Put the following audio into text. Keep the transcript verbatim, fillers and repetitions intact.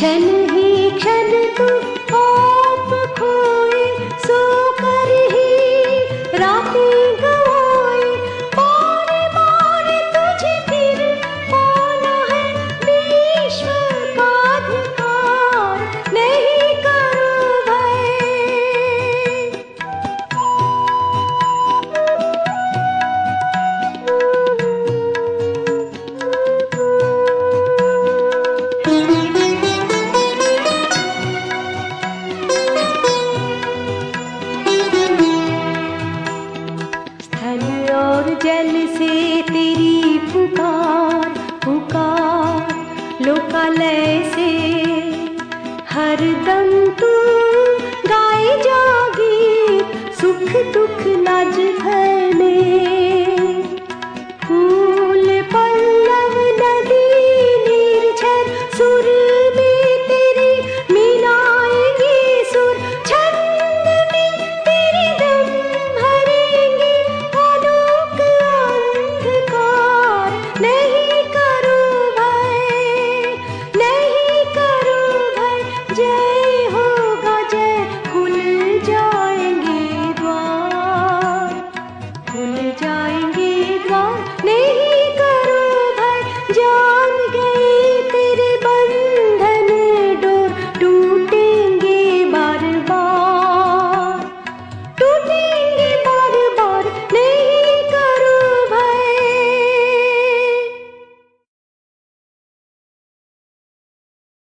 क्षण ही क्षण तू आप खोए, सो कर ही रातें गवाए। बार बार तुझे फिर पाना है, विश्व का अधिकार नहीं करो भय। और जल से तेरी पुकार पुकार, लोकालय से हर दम तू गाए जा गीत। सुख दुख लाज